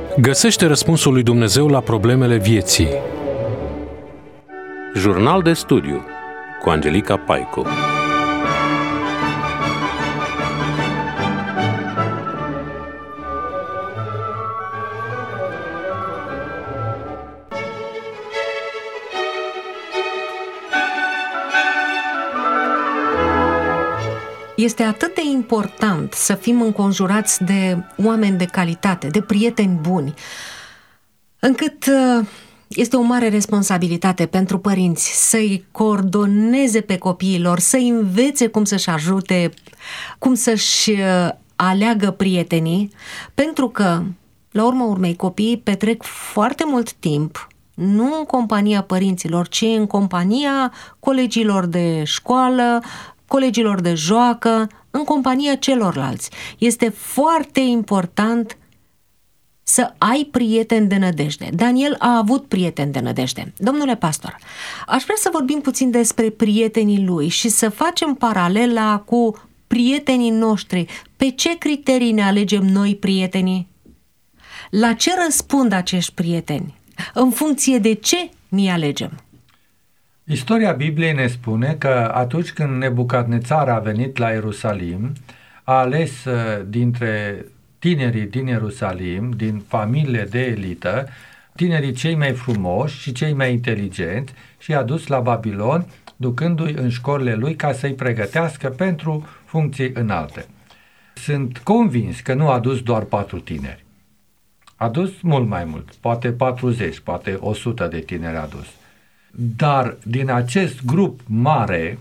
Găsește răspunsul lui Dumnezeu la problemele vieții. Jurnal de studiu cu Angelica Paicu. Este atât de important să fim înconjurați de oameni de calitate, de prieteni buni, încât este o mare responsabilitate pentru părinți să-i coordoneze pe copiii lor, să-i învețe cum să-și ajute, cum să-și aleagă prietenii, pentru că, la urma urmei, copiii petrec foarte mult timp nu în compania părinților, ci în compania colegilor de școală, colegilor de joacă, în compania celorlalți. Este foarte important să ai prieteni de nădejde. Daniel a avut prieteni de nădejde. Domnule pastor, aș vrea să vorbim puțin despre prietenii lui și să facem paralela cu prietenii noștri. Pe ce criterii ne alegem noi prietenii? La ce răspund acești prieteni? În funcție de ce ne alegem? Istoria Bibliei ne spune că atunci când Nebucadnețar a venit la Ierusalim, a ales dintre tinerii din Ierusalim, din familiile de elită, tinerii cei mai frumoși și cei mai inteligenți și i-a dus la Babilon, ducându-i în școlile lui ca să-i pregătească pentru funcții înalte. Sunt convins că nu a dus doar 4 tineri. A dus mult mai mult, poate 40, poate 100 de tineri a dus. Dar din acest grup mare,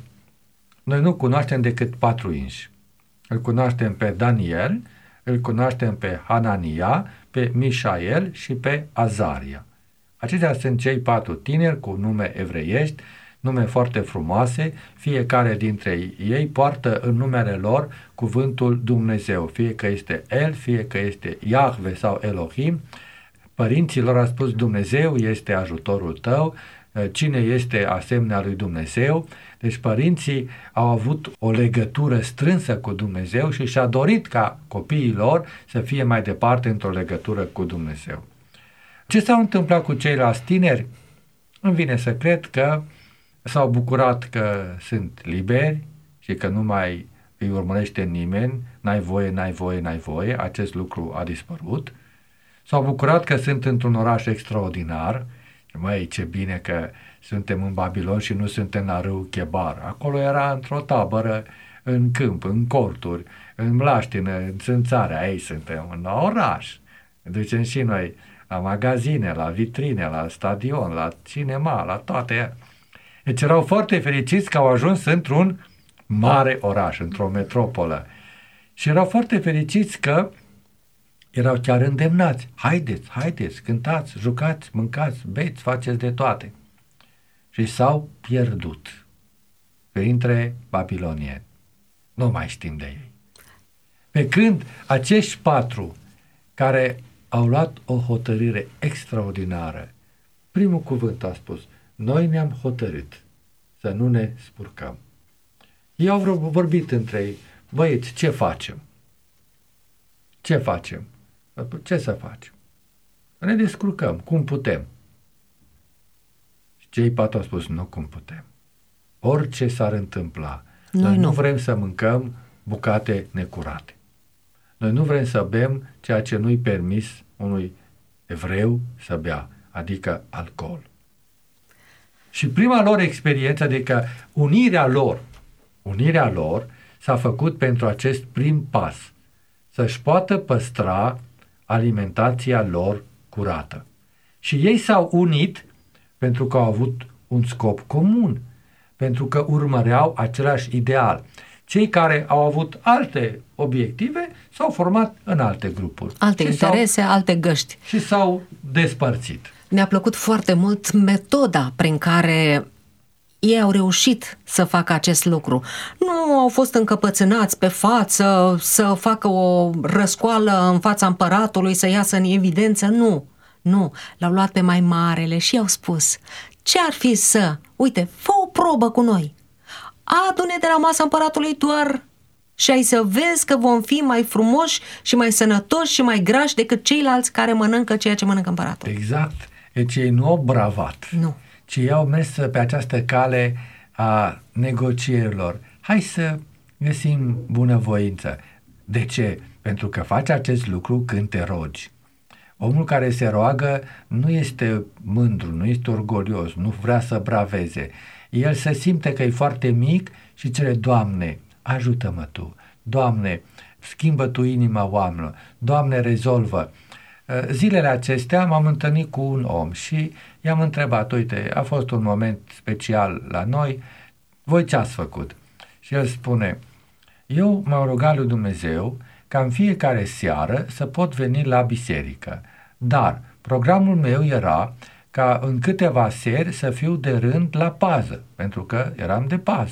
noi nu cunoaștem decât 4 inși. Îl cunoaștem pe Daniel, îl cunoaștem pe Hanania, pe Mișael și pe Azaria. Aceștia sunt cei 4 tineri cu nume evreiești, nume foarte frumoase, fiecare dintre ei poartă în numele lor cuvântul Dumnezeu, fie că este El, fie că este Iahve sau Elohim. Părinții lor a spus: Dumnezeu este ajutorul tău, cine este asemenea lui Dumnezeu. Deci părinții au avut o legătură strânsă cu Dumnezeu și și-a dorit ca copiii lor să fie mai departe într-o legătură cu Dumnezeu. Ce s-a întâmplat cu ceilalți tineri? Îmi vine să cred că s-au bucurat că sunt liberi și că nu mai îi urmărește nimeni, n-ai voie, acest lucru a dispărut. S-au bucurat că sunt într-un oraș extraordinar. Măi, ce bine că suntem în Babilon și nu suntem la râu Chebar. Acolo era într-o tabără, în câmp, în corturi, în mlaștină, în țânțare. Aici suntem în oraș. Ducem și noi la magazine, la vitrine, la stadion, la cinema, la toate. Deci erau foarte fericiți că au ajuns într-un mare oraș, într-o metropolă. Și erau foarte fericiți că erau chiar îndemnați. Haideți, cântați, jucați, mâncați, beți, faceți de toate. Și s-au pierdut printre babilonieni. Nu mai știm de ei. Pe când acești 4 care au luat o hotărâre extraordinară, primul cuvânt a spus: noi ne-am hotărât să nu ne spurcăm. Ei au vorbit între ei: băieți, ce facem? Ce facem? Ce să facem? Ne descurcăm, cum putem. Și cei 4 au spus: nu cum putem. Orice s-ar întâmpla, noi nu vrem să mâncăm bucate necurate. Noi nu vrem să bem ceea ce nu-i permis unui evreu să bea, adică alcool. Și prima lor experiență, adică unirea lor s-a făcut pentru acest prim pas, să-și poată păstra alimentația lor curată. Și ei s-au unit pentru că au avut un scop comun, pentru că urmăreau același ideal. Cei care au avut alte obiective s-au format în alte grupuri. Alte interese, alte găști. Și s-au despărțit. Mi-a plăcut foarte mult metoda prin care ei au reușit să facă acest lucru. Nu au fost încăpățânați pe față, să facă o răscoală în fața împăratului, să iasă în evidență, nu. L-au luat pe mai marele și i-au spus: ce ar fi să, uite, fă o probă cu noi. Adu-ne de la masa împăratului doar și ai să vezi că vom fi mai frumoși și mai sănătoși și mai grași decât ceilalți care mănâncă ceea ce mănâncă împăratul. Exact. Deci ei nu au bravat, Nu. ci ei au mers pe această cale a negocierilor. Hai să găsim bunăvoință. De ce? Pentru că faci acest lucru când te rogi. Omul care se roagă nu este mândru, nu este orgolios, nu vrea să braveze. El se simte că e foarte mic și cere: Doamne, ajută-mă Tu, Doamne, schimbă Tu inima oamenilor, Doamne, rezolvă. Zilele acestea m-am întâlnit cu un om și i-am întrebat: uite, a fost un moment special la noi, voi ce ați făcut? Și el spune: eu m-am rugat lui Dumnezeu ca în fiecare seară să pot veni la biserică, dar programul meu era ca în câteva seri să fiu de rând la pază, pentru că eram de pază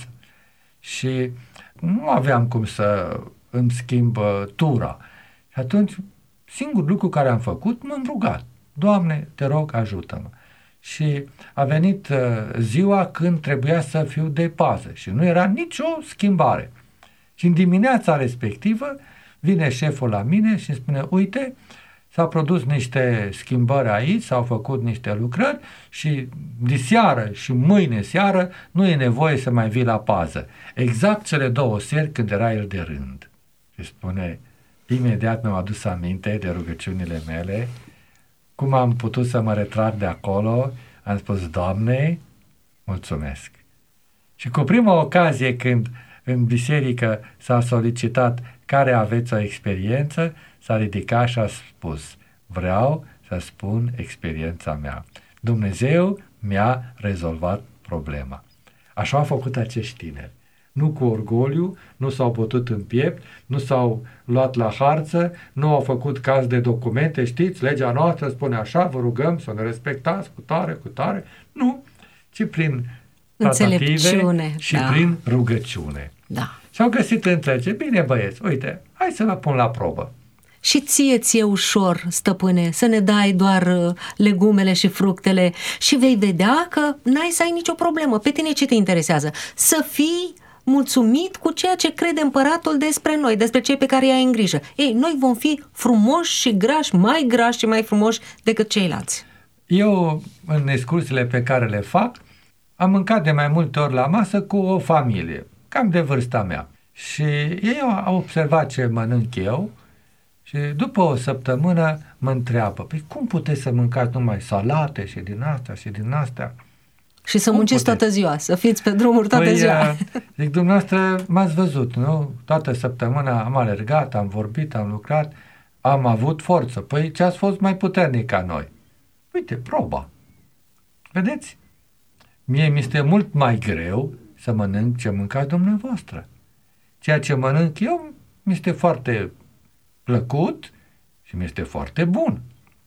și nu aveam cum să îmi schimb tura. Și atunci, singurul lucru care am făcut, m-am rugat: Doamne, te rog, ajută-mă. Și a venit ziua când trebuia să fiu de pază și nu era nicio schimbare. Și în dimineața respectivă vine șeful la mine și îmi spune: uite, s-au produs niște schimbări aici, s-au făcut niște lucrări și diseară și mâine seară nu e nevoie să mai vii la pază. Exact cele 2 seri când era el de rând. Și spune: imediat mi-am adus aminte de rugăciunile mele, cum am putut să mă retrag de acolo, am spus: Doamne, mulțumesc. Și cu prima ocazie când în biserică s-a solicitat care aveți o experiență, s-a ridicat și a spus: vreau să spun experiența mea. Dumnezeu mi-a rezolvat problema. Așa au făcut acești tineri. Nu cu orgoliu, nu s-au bătut în piept, nu s-au luat la harță, nu au făcut caz de documente, știți, legea noastră spune așa, vă rugăm să ne respectați cu tare, nu, ci prin tratative și prin rugăciune. Da. Și au găsit înțelegere: bine băieți, uite, hai să vă pun la probă. Și ție ușor, stăpâne, să ne dai doar legumele și fructele și vei vedea că n-ai să ai nicio problemă. Pe tine ce te interesează? Să fii mulțumit cu ceea ce crede împăratul despre noi, despre cei pe care i-ai în grijă. Ei, noi vom fi frumoși și grași, mai grași și mai frumoși decât ceilalți. Eu, în excursiile pe care le fac, am mâncat de mai multe ori la masă cu o familie, cam de vârsta mea. Și ei au observat ce mănânc eu și după o săptămână mă întreabă: păi cum puteți să mâncați numai salate și din astea și din astea? Și să munciți toată ziua, să fiți pe drumuri toată ziua. Zic: dumneavoastră m-ați văzut, nu? Toată săptămâna am alergat, am vorbit, am lucrat, am avut forță. Păi ce ați fost mai puternic ca noi? Uite, proba. Vedeți? Mie mi este mult mai greu să mănânc ce mâncați dumneavoastră. Ceea ce mănânc eu mi este foarte plăcut și mi este foarte bun.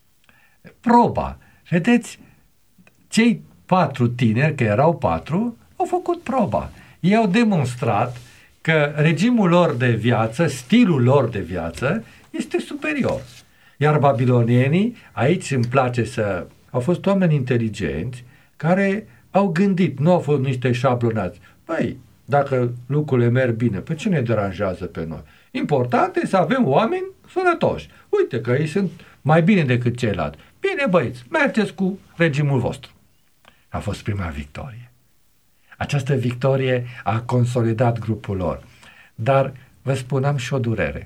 Proba. Vedeți? Cei 4 tineri, că erau 4, au făcut proba. Ei au demonstrat că regimul lor de viață, stilul lor de viață este superior. Iar babilonienii, aici îmi place să... au fost oameni inteligenți care au gândit, nu au fost niște șablonați. Păi, dacă lucrurile merg bine, pe ce ne deranjează pe noi? Important e să avem oameni sănătoși. Uite că ei sunt mai bine decât ceilalți. Bine băieți, mergeți cu regimul vostru. A fost prima victorie. Această victorie a consolidat grupul lor. Dar vă spuneam și o durere.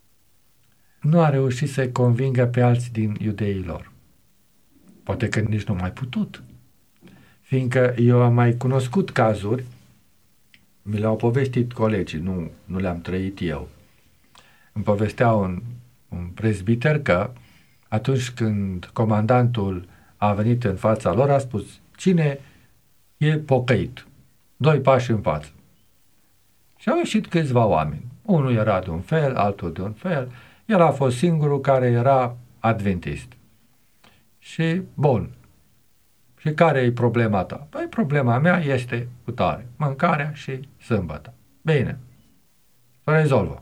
Nu a reușit să convingă pe alții din iudeii lor. Poate că nici nu mai putut. Fiindcă eu am mai cunoscut cazuri, mi le-au povestit colegii, nu le-am trăit eu. Îmi povestea un prezbiter că atunci când comandantul a venit în fața lor, a spus: cine e pocăit? 2 pași în față. Și au ieșit câțiva oameni. Unul era de un fel, altul de un fel. El a fost singurul care era adventist. Și, bun. Și care e problema ta? Păi problema mea este cu tare. Mâncarea și sâmbătă. Bine. Să rezolvă.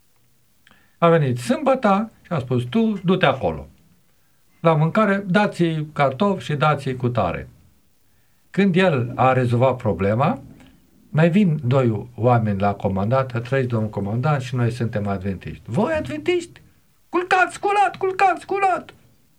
A venit sâmbătă și a spus: tu du-te acolo. La mâncare dați-i cartofi și dați-i cu tare. Când el a rezolvat problema, Mai vin doi oameni la comandat, trăiți domnul comandant și noi suntem adventiști. Voi adventiști? Culcați, sculat!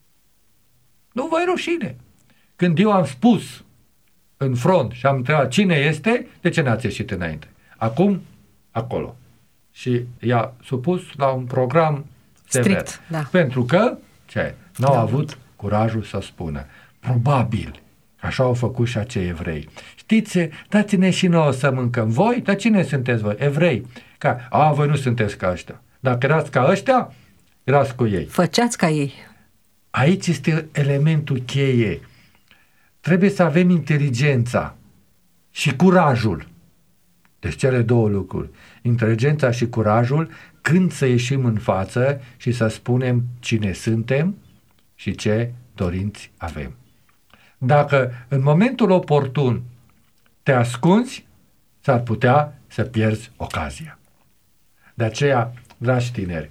Nu vă e rușine. Când eu am spus în front și am întrebat cine este, de ce n-ați ieșit înainte? Acum, acolo. Și i-a supus la un program sever. Strict, da. Pentru că, n-au avut curajul să spună. Probabil, așa au făcut și acei evrei. Știți, dați-ne și nouă să mâncăm. Voi? Dar cine sunteți voi? Evrei. Voi nu sunteți ca ăștia. Dacă erați ca ăștia, erați cu ei. Făceați ca ei. Aici este elementul cheie. Trebuie să avem inteligența și curajul. Deci cele două lucruri. Inteligența și curajul când să ieșim în față și să spunem cine suntem și ce dorinți avem. Dacă în momentul oportun te ascunzi, s-ar putea să pierzi ocazia. De aceea, dragi tineri,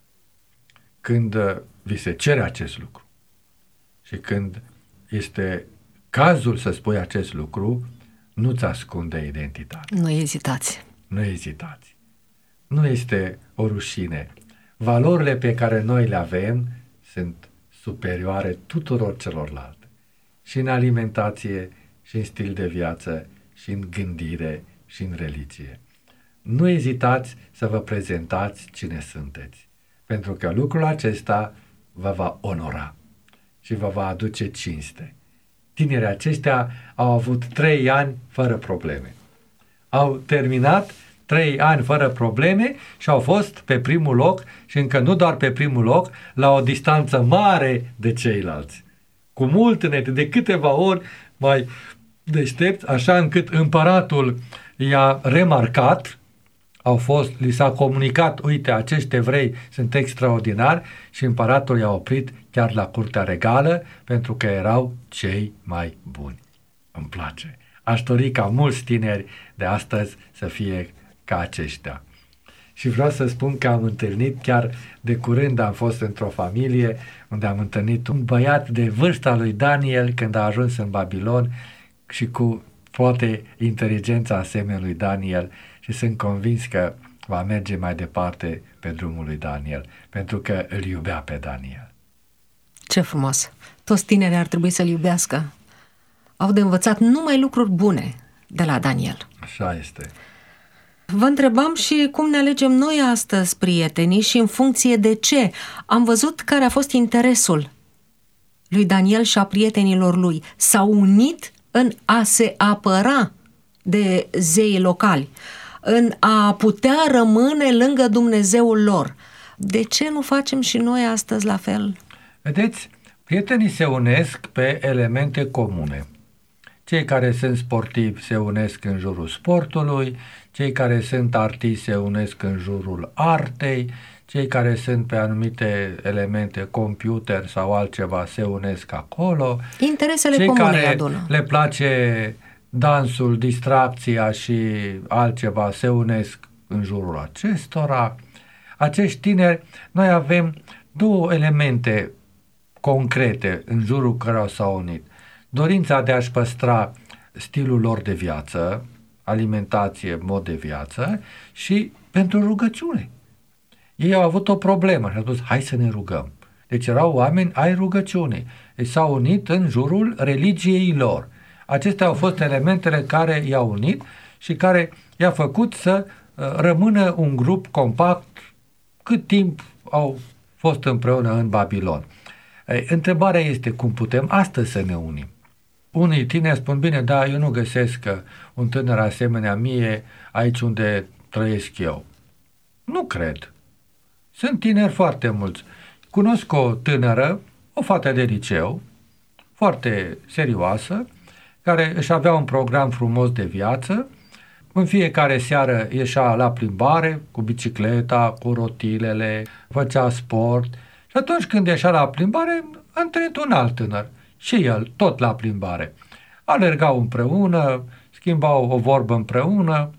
când vi se cere acest lucru și când este cazul să spui acest lucru, nu-ți ascunde identitatea. Nu ezitați. Nu ezitați. Nu este o rușine. Valorile pe care noi le avem sunt superioare tuturor celorlalte. Și în alimentație, și în stil de viață, și în gândire, și în religie. Nu ezitați să vă prezentați cine sunteți, pentru că lucrul acesta vă va onora și vă va aduce cinste. Tinerii aceștia au avut 3 ani fără probleme. Au terminat 3 ani fără probleme și au fost pe primul loc și încă nu doar pe primul loc, la o distanță mare de ceilalți. Cu mult înainte, de câteva ori mai deștepți, așa încât împăratul i-a remarcat, li s-a comunicat, uite, acești evrei sunt extraordinari și împăratul i-a oprit chiar la curtea regală pentru că erau cei mai buni. Îmi place. Aș dori ca mulți tineri de astăzi să fie ca aceștia. Și vreau să spun că am întâlnit, chiar de curând am fost într-o familie unde am întâlnit un băiat de vârsta lui Daniel când a ajuns în Babilon și cu poate inteligența asemenea lui Daniel și sunt convins că va merge mai departe pe drumul lui Daniel, pentru că îl iubea pe Daniel. Ce frumos! Toți tinerii ar trebui să-l iubească. Au de învățat numai lucruri bune de la Daniel. Așa este. Vă întrebam și cum ne alegem noi astăzi prietenii și în funcție de ce. Am văzut care a fost interesul lui Daniel și a prietenilor lui. S-au unit în a se apăra de zeii locali, în a putea rămâne lângă Dumnezeul lor. De ce nu facem și noi astăzi la fel? Vedeți, prietenii se unesc pe elemente comune. Cei care sunt sportivi se unesc în jurul sportului, cei care sunt artiști se unesc în jurul artei, cei care sunt pe anumite elemente, computer sau altceva, se unesc acolo. Interesele cei comune care adună. le place dansul, distracția și altceva se unesc în jurul acestora. Acești tineri, noi avem 2 elemente concrete în jurul cărora s-au unit. Dorința de a-și păstra stilul lor de viață, alimentație, mod de viață și pentru rugăciune. Ei au avut o problemă și au spus, hai să ne rugăm. Deci erau oameni ai rugăciunii. Ei s-au unit în jurul religiei lor. Acestea au fost elementele care i-au unit și care i-a făcut să rămână un grup compact cât timp au fost împreună în Babilon. Întrebarea este cum putem astăzi să ne unim. Unii tineri spun, bine, da, eu nu găsesc un tânăr asemenea mie aici unde trăiesc eu. Nu cred. Sunt tineri foarte mulți. Cunosc o tânără, o fată de liceu, foarte serioasă, care își avea un program frumos de viață. În fiecare seară ieșea la plimbare cu bicicleta, cu rotilele, făcea sport și atunci când ieșea la plimbare a întâlnit un alt tânăr și el tot la plimbare. Alergau împreună, schimbau o vorbă împreună,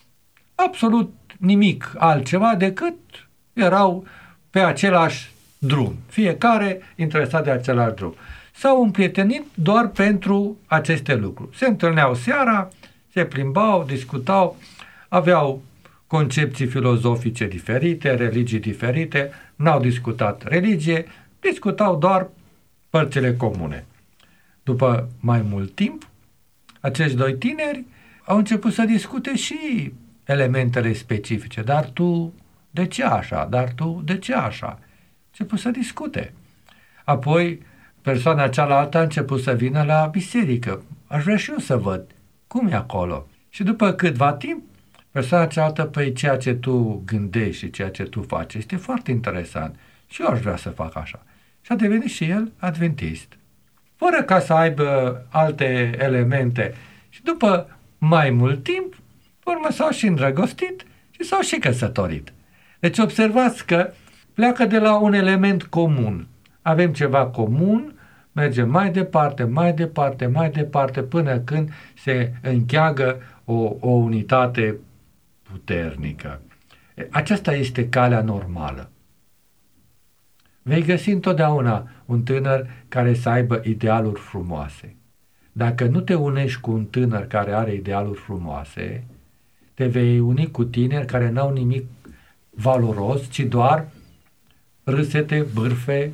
absolut nimic altceva decât erau pe același drum, fiecare interesat de același drum. S-au împrietenit doar pentru aceste lucruri. Se întâlneau seara, Se plimbau, discutau, aveau concepții filozofice diferite, religii diferite, n-au discutat religie, discutau doar părțile comune. După mai mult timp, acești doi tineri au început să discute și elementele specifice. Dar tu de ce așa? Dar tu de ce așa? Început să discute. Apoi, persoana cealaltă a început să vină la biserică. Aș vrea și eu să văd cum e acolo. Și după câtva timp, persoana cealaltă, păi ceea ce tu gândești și ceea ce tu faci este foarte interesant. Și eu aș vrea să fac așa. Și a devenit și el adventist. Fără ca să aibă alte elemente. Și după mai mult timp, pe urmă s-au și îndrăgostit și s-au și căsătorit. Deci observați că pleacă de la un element comun. Avem ceva comun, mergem mai departe, până când se încheagă o unitate puternică. Aceasta este calea normală. Vei găsi întotdeauna un tânăr care să aibă idealuri frumoase. Dacă nu te unești cu un tânăr care are idealuri frumoase, te vei uni cu tineri care n-au nimic valoros, ci doar râsete, bârfe,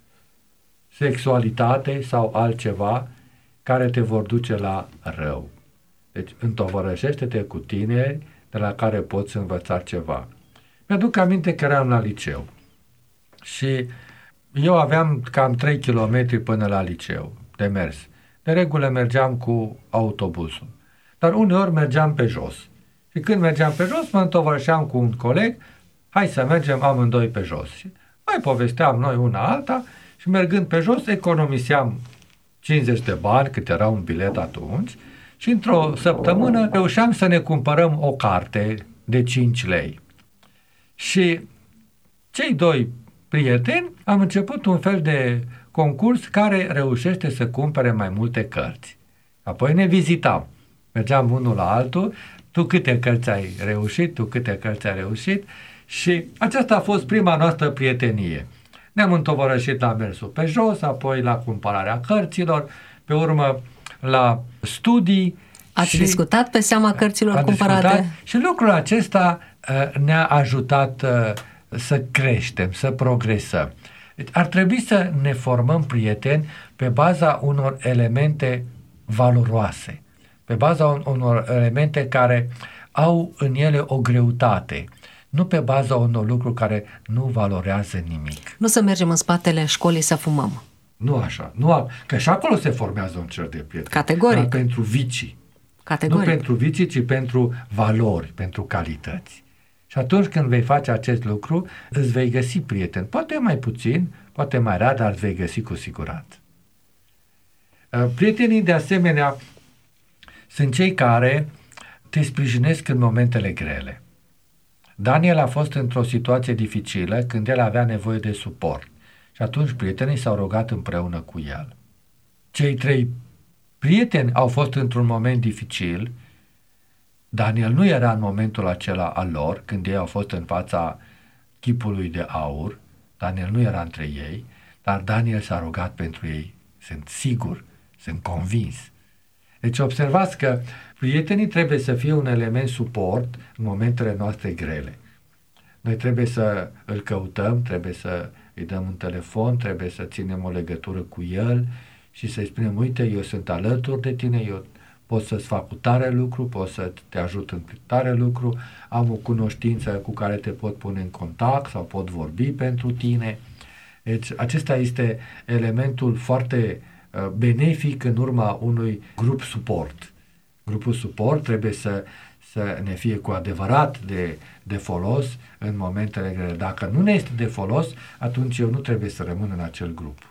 sexualitate sau altceva care te vor duce la rău. Deci întovărășește-te cu tineri de la care poți învăța ceva. Mi-aduc aminte că eram la liceu și eu aveam cam 3 km până la liceu de mers. De regulă mergeam cu autobuzul, dar uneori mergeam pe jos. Și când mergeam pe jos, mă întovărășeam cu un coleg, hai să mergem amândoi pe jos. Și mai povesteam noi una alta și mergând pe jos economiseam 50 de bani, cât era un bilet atunci, și într-o săptămână reușeam să ne cumpărăm o carte de 5 lei. Și cei doi prieteni am început un fel de concurs care reușește să cumpere mai multe cărți. Apoi ne vizitam. Mergeam unul la altul, tu câte cărți ai reușit, tu câte cărți ai reușit, și aceasta a fost prima noastră prietenie. Ne-am întovărășit la mersul pe jos, apoi la cumpărarea cărților, pe urmă la studii. Ați discutat pe seama cărților cumpărate? Și lucrul acesta ne-a ajutat să creștem, să progresăm. Deci ar trebui să ne formăm prieteni pe baza unor elemente valoroase, pe baza unor elemente care au în ele o greutate, nu pe baza unor lucruri care nu valorează nimic. Nu să mergem în spatele școlii să fumăm. Nu așa. Că și acolo se formează un cer de prieteni. Categoric. Dar pentru vicii. Categoric. Nu pentru vicii, ci pentru valori, pentru calități. Și atunci când vei face acest lucru, îți vei găsi prieteni. Poate mai puțin, poate mai rar, dar îți vei găsi cu siguranță. Prietenii, de asemenea, sunt cei care te sprijinesc în momentele grele. Daniel a fost într-o situație dificilă când el avea nevoie de suport. Și atunci prietenii s-au rugat împreună cu el. Cei 3 prieteni au fost într-un moment dificil. Daniel nu era în momentul acela al lor, când ei au fost în fața chipului de aur. Daniel nu era între ei, dar Daniel s-a rugat pentru ei. Sunt sigur, sunt convins. Deci observați că prietenii trebuie să fie un element suport în momentele noastre grele. Noi trebuie să îl căutăm, trebuie să îi dăm un telefon, trebuie să ținem o legătură cu el și să-i spunem, uite, eu sunt alături de tine, eu pot să-ți fac un tare lucru, pot să te ajut în tare lucru, am o cunoștință cu care te pot pune în contact sau pot vorbi pentru tine. Deci acesta este elementul foarte benefic în urma unui grup suport. Grupul suport trebuie să ne fie cu adevărat de folos în momentele grele. Dacă nu ne este de folos, atunci eu nu trebuie să rămân în acel grup.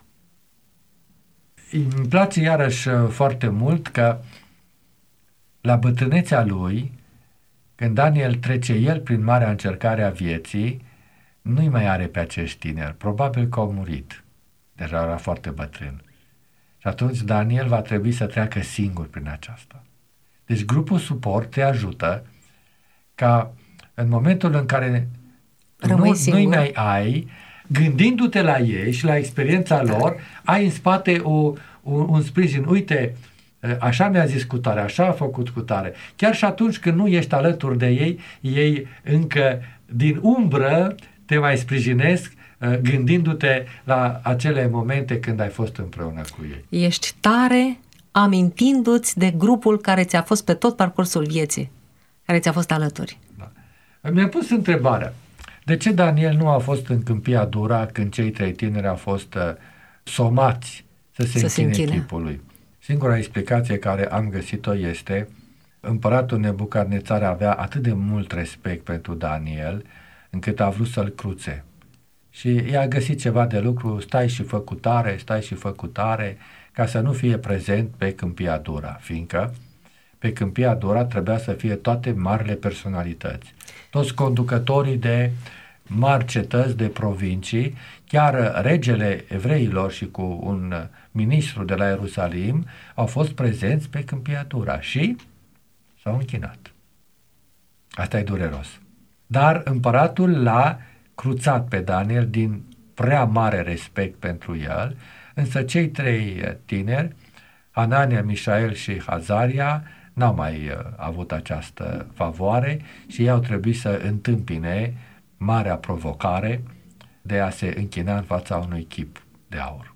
Îmi place iarăși foarte mult că la bătrânețea lui, când Daniel trece el prin marea încercare a vieții, nu-i mai are pe acești tineri. Probabil că au murit. Deja era foarte bătrân. Și atunci Daniel va trebui să treacă singur prin aceasta. Deci grupul suport te ajută ca în momentul în care nu-i mai ai, gândindu-te la ei și la experiența lor, ai în spate un sprijin. Uite, așa mi-a zis cu tare, așa a făcut cu tare. Chiar și atunci când nu ești alături de ei, ei încă din umbră te mai sprijinesc, gândindu-te la acele momente când ai fost împreună cu ei. Ești tare amintindu-ți de grupul care ți-a fost pe tot parcursul vieții, care ți-a fost alături. Da. Mi-am pus întrebarea, de ce Daniel nu a fost în Câmpia Dura când cei 3 tineri au fost somați să se închine chipului? Singura explicație care am găsit-o este: împăratul Nebucadnețar avea atât de mult respect pentru Daniel, încât a vrut să-l cruțe. Și i-a găsit ceva de lucru, stai și fă cu tare, ca să nu fie prezent pe Câmpia Dura, fiindcă pe Câmpia Dura trebuia să fie toate marile personalități. Toți conducătorii de mari cetăți, de provincii, chiar regele evreilor și cu un ministru de la Ierusalim au fost prezenți pe Câmpia Dura și s-au închinat. Asta e dureros. Dar împăratul l-a cruțat pe Daniel din prea mare respect pentru el, însă cei 3 tineri, Hanania, Mișael și Hazaria, n-au mai avut această favoare și ei au trebuit să întâmpine marea provocare de a se închina în fața unui chip de aur.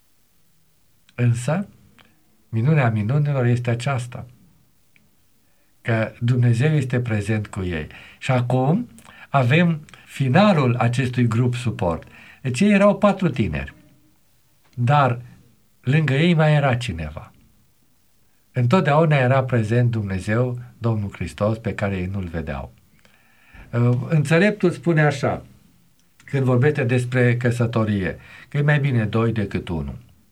Însă, minunea minunilor este aceasta, că Dumnezeu este prezent cu ei. Și acum avem finalul acestui grup suport. Deci ei erau 4 tineri, dar lângă ei mai era cineva. Întotdeauna era prezent Dumnezeu, Domnul Hristos, pe care ei nu-L vedeau. Înțeleptul spune așa, când vorbește despre căsătorie, că e mai bine 2 decât 1.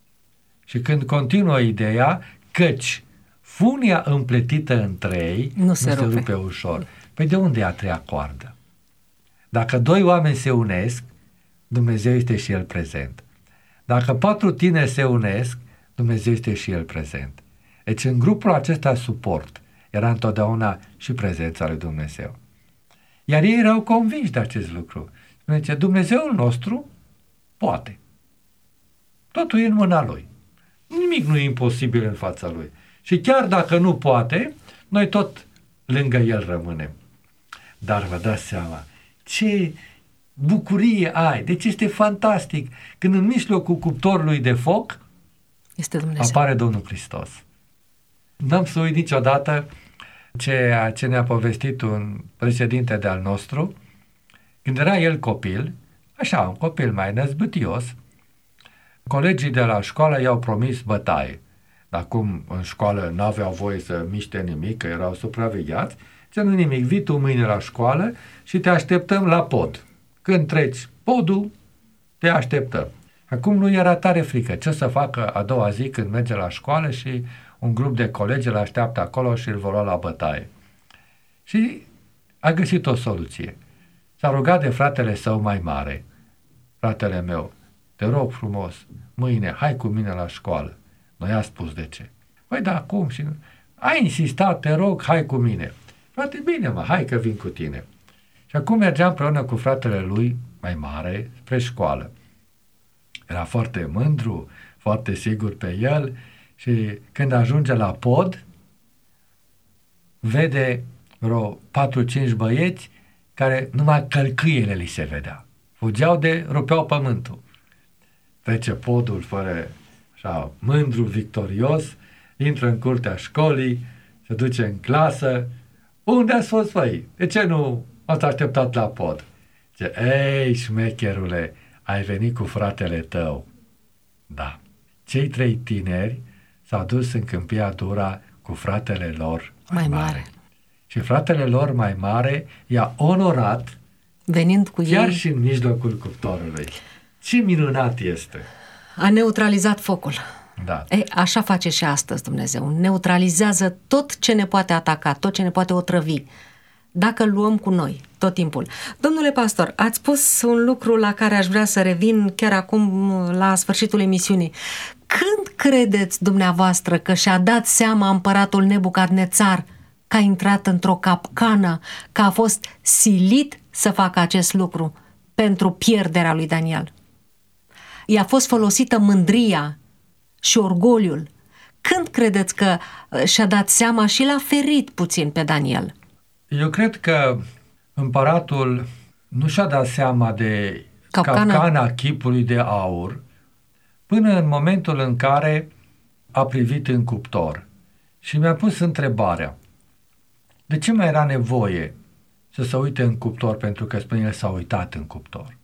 Și când continuă ideea, căci funia împletită în 3 nu se rupe ușor. Păi de unde e a 3-a coardă? Dacă 2 oameni se unesc, Dumnezeu este și El prezent. Dacă 4 tineri se unesc, Dumnezeu este și El prezent. Deci în grupul acesta suport era întotdeauna și prezența lui Dumnezeu. Iar ei erau convinși de acest lucru. Zice, Dumnezeul nostru poate. Totul e în mâna Lui. Nimic nu e imposibil în fața Lui. Și chiar dacă nu poate, noi tot lângă El rămânem. Dar vă dați seama, ce bucurie ai! Deci este fantastic când în mijlocul cuptorului de foc este Dumnezeu. Apare Domnul Hristos. N-am să uit niciodată ceea ce ne-a povestit un președinte de-al nostru, când era el copil, așa, un copil mai năzbâtios, colegii de la școală i-au promis bătaie. Dar cum în școală n-aveau voie să miște nimic, că erau supravegheați, ce nu nimic, vii tu mâine la școală și te așteptăm la pod. Când treci podul, te așteptăm. Acum nu era tare frică. Ce să facă a doua zi când merge la școală și un grup de colegi îl așteaptă acolo și îl vor lua la bătaie. Și a găsit o soluție. S-a rugat de fratele său mai mare. Fratele meu, te rog frumos, mâine hai cu mine la școală. Nu i-a spus de ce. Păi da, cum? Și a insistat, te rog, hai cu mine. Frate, bine mă, hai că vin cu tine. Și acum mergeam împreună cu fratele lui mai mare spre școală. Era foarte mândru, foarte sigur pe el și când ajunge la pod, vede vreo 4-5 băieți care numai călcâiele li se vedea. Fugeau de rupeau pământul. Trece podul fără așa, mândru, victorios, intră în curtea școlii, se duce în clasă. Unde ați fost voi? De ce nu ați așteptat la pod? Zice, ei, șmecherule, ai venit cu fratele tău. Da. Cei 3 tineri s-au dus în Câmpia Dura cu fratele lor mai mare. Și fratele lor mai mare i-a onorat venind cu chiar ei și în mijlocul cuptorului. Ce minunat este! A neutralizat focul. Da. Așa face și astăzi Dumnezeu. Neutralizează tot ce ne poate ataca, tot ce ne poate otrăvi, dacă îl luăm cu noi tot timpul. Domnule pastor, ați spus un lucru la care aș vrea să revin chiar acum la sfârșitul emisiunii. Când credeți dumneavoastră că și-a dat seama împăratul Nebucadnețar că a intrat într-o capcană, că a fost silit să facă acest lucru pentru pierderea lui Daniel? I-a fost folosită mândria și orgoliul când credeți că și-a dat seama și l-a ferit puțin pe Daniel? Eu cred că împăratul nu și-a dat seama de capcana chipului de aur până în momentul în care a privit în cuptor și mi-a pus întrebarea: de ce mai era nevoie să se uite în cuptor? Pentru că spune el s-a uitat în cuptor.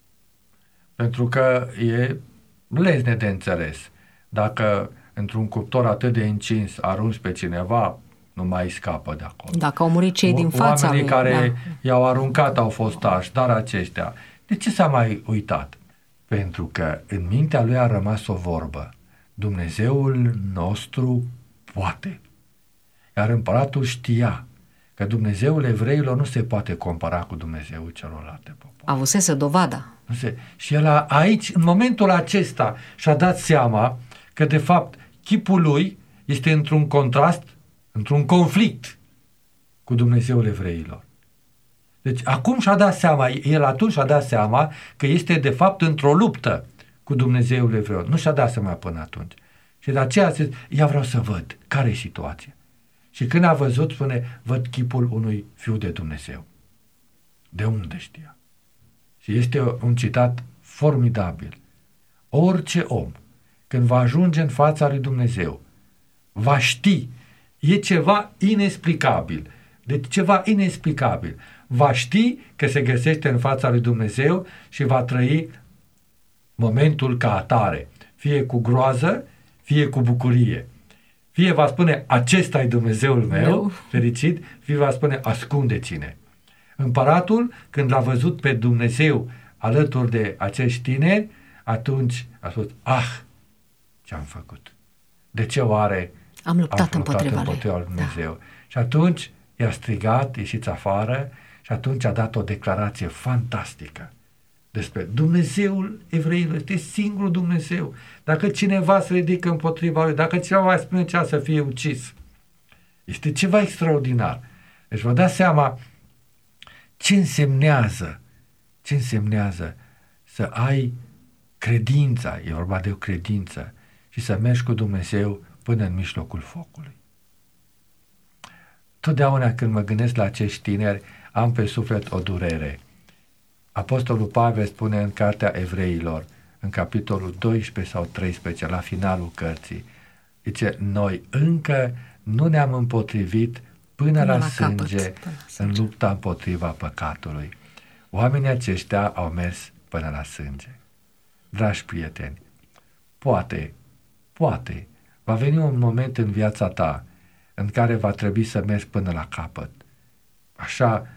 Pentru că e lezne de înțeles. Dacă într-un cuptor atât de încins arunci pe cineva, nu mai scapă de acolo. Dacă au murit cei din fața Oamenii lui, care i-au aruncat au fost tași, dar aceștia. De ce s-a mai uitat? Pentru că în mintea lui a rămas o vorbă: Dumnezeul nostru poate. Iar împăratul știa că Dumnezeul evreilor nu se poate compara cu Dumnezeul celorlalte popoare. Avusese dovada. Și el aici, în momentul acesta, și-a dat seama că de fapt chipul lui este într-un contrast, într-un conflict cu Dumnezeul evreilor. Deci acum și-a dat seama, el atunci și-a dat seama că este de fapt într-o luptă cu Dumnezeul evreilor. Nu și-a dat seama până atunci. Și de aceea a zis: ia vreau să văd care e situația. Și când a văzut, spune: văd chipul unui fiu de Dumnezeu. De unde știa? Și este un citat formidabil. Orice om, când va ajunge în fața lui Dumnezeu, va ști, e ceva inexplicabil. Deci ceva inexplicabil. Va ști că se găsește în fața lui Dumnezeu și va trăi momentul ca atare, fie cu groază, fie cu bucurie. Fie va spune: acesta e Dumnezeul meu, fericit, fie va spune: ascunde-ține. Împăratul, când l-a văzut pe Dumnezeu alături de acești tineri, atunci a spus: ce-am făcut? De ce oare am luptat împotriva lui Dumnezeu? Da. Și atunci i-a strigat: ieșiți afară, și atunci a dat o declarație fantastică despre Dumnezeul evreilor. Este singurul Dumnezeu. Dacă cineva se ridică împotriva lui, dacă cineva va spune cea să fie ucis, este ceva extraordinar. Deci vă dați seama ce însemnează să ai credința, e vorba de o credință, și să mergi cu Dumnezeu până în mijlocul focului. Totdeauna când mă gândesc la acești tineri, am pe suflet o durere. Apostolul Pavel spune în Cartea Evreilor, în capitolul 12 sau 13, la finalul cărții, zice: noi încă nu ne-am împotrivit până la sânge în lupta împotriva păcatului. Oamenii aceștia au mers până la sânge. Dragi prieteni, poate, va veni un moment în viața ta în care va trebui să mergi până la capăt. Așa,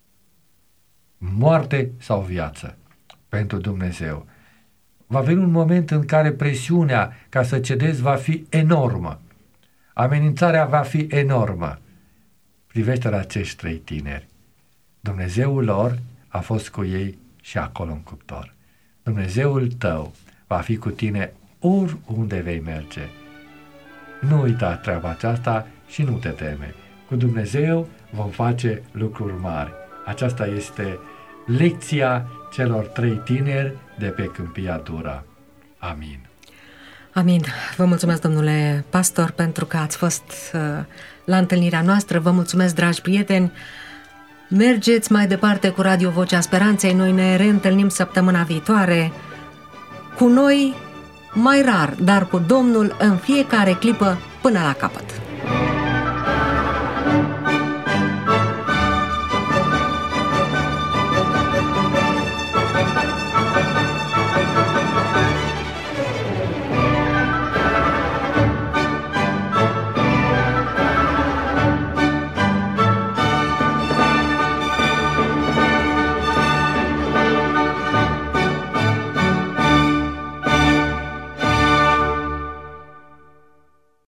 moarte sau viață pentru Dumnezeu. Va veni un moment în care presiunea ca să cedezi va fi enormă. Amenințarea va fi enormă. Privește la acești 3 tineri. Dumnezeul lor a fost cu ei și acolo în cuptor. Dumnezeul tău va fi cu tine oriunde vei merge. Nu uita treaba aceasta și nu te teme. Cu Dumnezeu vom face lucruri mari. Aceasta este lecția celor 3 tineri de pe Câmpia Dura. Amin. Amin. Vă mulțumesc, domnule pastor, pentru că ați fost la întâlnirea noastră. Vă mulțumesc, dragi prieteni. Mergeți mai departe cu Radio Vocea Speranței. Noi ne reîntâlnim săptămâna viitoare. Cu noi mai rar, dar cu Domnul în fiecare clipă până la capăt.